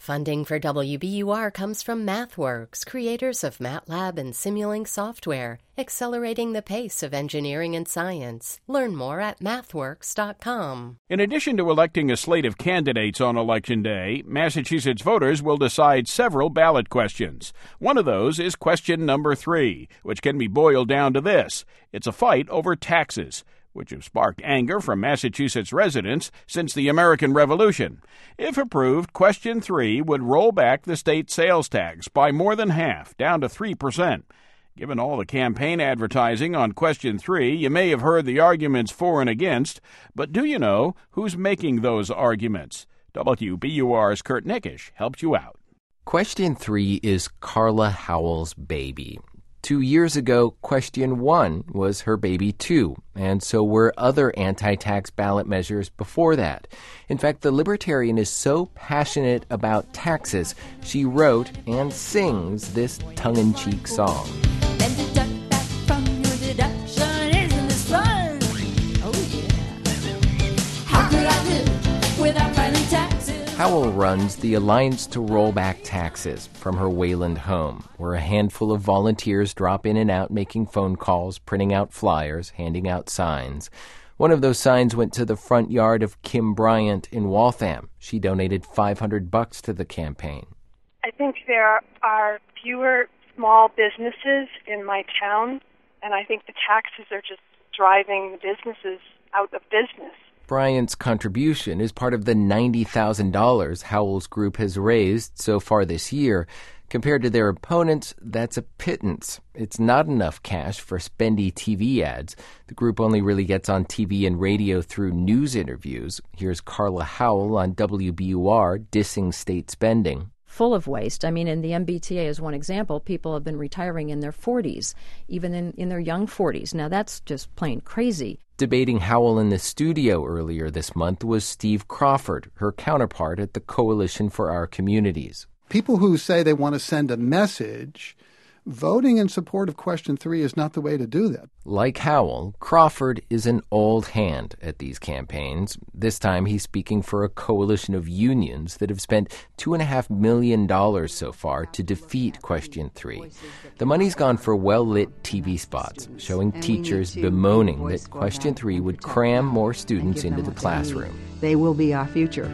Funding for WBUR comes from MathWorks, creators of MATLAB and Simulink software, accelerating the pace of engineering and science. Learn more at mathworks.com. In addition to electing a slate of candidates on Election Day, Massachusetts voters will decide several ballot questions. One of those is question number 3, which can be boiled down to this. It's a fight over taxes, which have sparked anger from Massachusetts residents since the American Revolution. If approved, question 3 would roll back the state sales tax by more than half, down to 3%. Given all the campaign advertising on question 3, you may have heard the arguments for and against, but do you know who's making those arguments? WBUR's Kurt Nickisch helps you out. Question 3 is Carla Howell's baby. 2 years ago, question 1 was her baby too, and so were other anti-tax ballot measures before that. In fact, the Libertarian is so passionate about taxes, she wrote and sings this tongue-in-cheek song. And deduct that from your deduction, isn't this fun? Oh yeah. How could I live without filing taxes? Howell runs the Alliance to Roll Back Taxes from her Wayland home, where a handful of volunteers drop in and out making phone calls, printing out flyers, handing out signs. One of those signs went to the front yard of Kim Bryant in Waltham. She donated $500 to the campaign. I think there are fewer small businesses in my town, and I think the taxes are just driving the businesses out of business. Bryant's contribution is part of the $90,000 Howell's group has raised so far this year. Compared to their opponents, that's a pittance. It's not enough cash for spendy TV ads. The group only really gets on TV and radio through news interviews. Here's Carla Howell on WBUR dissing state spending. Full of waste. I mean, in the MBTA as one example, people have been retiring in their 40s, even in their young 40s. Now, that's just plain crazy. Debating Howell in the studio earlier this month was Steve Crawford, her counterpart at the Coalition for Our Communities. People who say they want to send a message, voting in support of question 3 is not the way to do that. Like Howell, Crawford is an old hand at these campaigns. This time he's speaking for a coalition of unions that have spent $2.5 million so far to defeat question 3. The money's gone for well-lit TV spots showing teachers bemoaning that question 3 would cram more students into the classroom. They will be our future.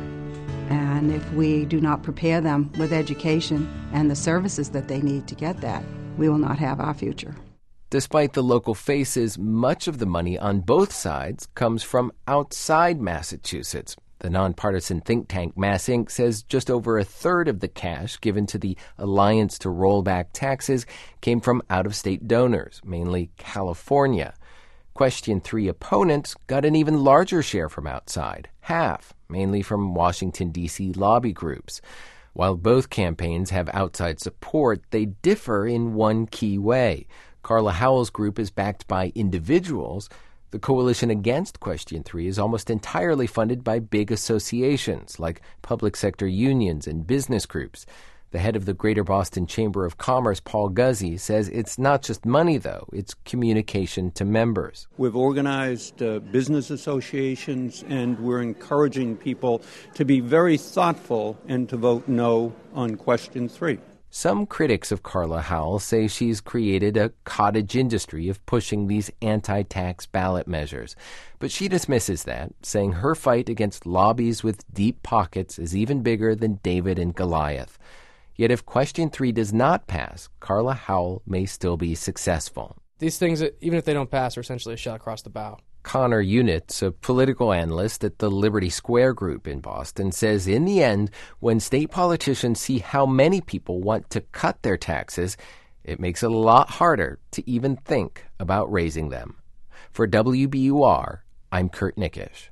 And if we do not prepare them with education and the services that they need to get that, we will not have our future. Despite the local faces, much of the money on both sides comes from outside Massachusetts. The nonpartisan think tank Mass Inc. says just over a third of the cash given to the Alliance to Roll Back Taxes came from out-of-state donors, mainly California. Question 3 opponents got an even larger share from outside, half, mainly from Washington, D.C. lobby groups. While both campaigns have outside support, they differ in one key way. Carla Howell's group is backed by individuals. The coalition against question 3 is almost entirely funded by big associations like public sector unions and business groups. The head of the Greater Boston Chamber of Commerce, Paul Guzzi, says it's not just money, though. It's communication to members. We've organized business associations, and we're encouraging people to be very thoughtful and to vote no on question 3. Some critics of Carla Howell say she's created a cottage industry of pushing these anti-tax ballot measures. But she dismisses that, saying her fight against lobbies with deep pockets is even bigger than David and Goliath. Yet if question 3 does not pass, Carla Howell may still be successful. These things, even if they don't pass, are essentially a shot across the bow. Connor Unitz, a political analyst at the Liberty Square Group in Boston, says in the end, when state politicians see how many people want to cut their taxes, it makes it a lot harder to even think about raising them. For WBUR, I'm Kurt Nickisch.